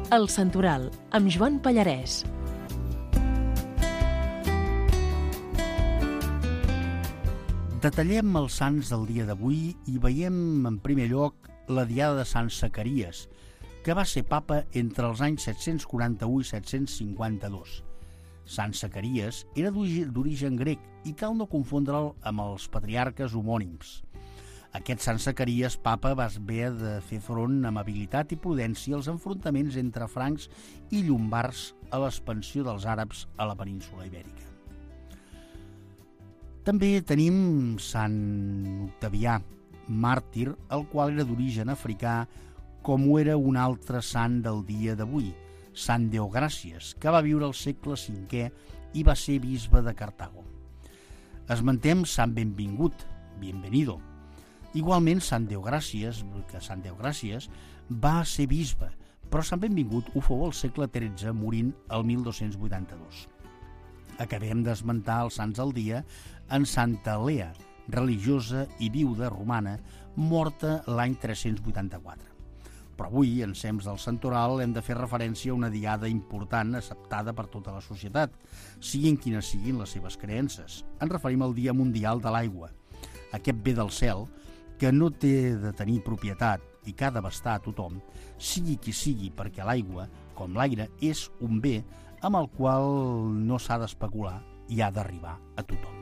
El Santoral, amb Joan Pallarès. Detallem els sants del dia d'avui i veiem en primer lloc la diada de Sant Zacaries, que va ser papa entre els anys 741 i 752. Sant Zacaries era d'origen grec i cal no confondre'l amb els patriarques homònims. Aquest Sant Zacaries, papa, va haver de fer front amb habilitat i prudència als enfrontaments entre francs i llombards a l'expansió dels àrabs a la península ibèrica. També tenim Sant Octavià, màrtir, el qual era d'origen africà, com ho era un altre sant del dia d'avui, Sant Deogràcies, que va viure al segle V i va ser bisbe de Cartago. Esmentem Sant Benvingut, bienvenido. Igualment, Sant Deogràcies va ser bisbe, però Sant Benvingut ho fou al segle XIII, morint el 1282. Acabem d'esmentar els sants del dia en Santa Lea, religiosa i viuda romana, morta l'any 384. Però avui, en temps del Santoral, hem de fer referència a una diada important acceptada per tota la societat, siguin quines siguin les seves creences. Ens referim al Dia Mundial de l'Aigua, aquest bé del cel que no té de tenir propietat i que ha d'abastar a tothom, sigui qui sigui, perquè l'aigua, com l'aire, és un bé amb el qual no s'ha d'especular i ha d'arribar a tothom.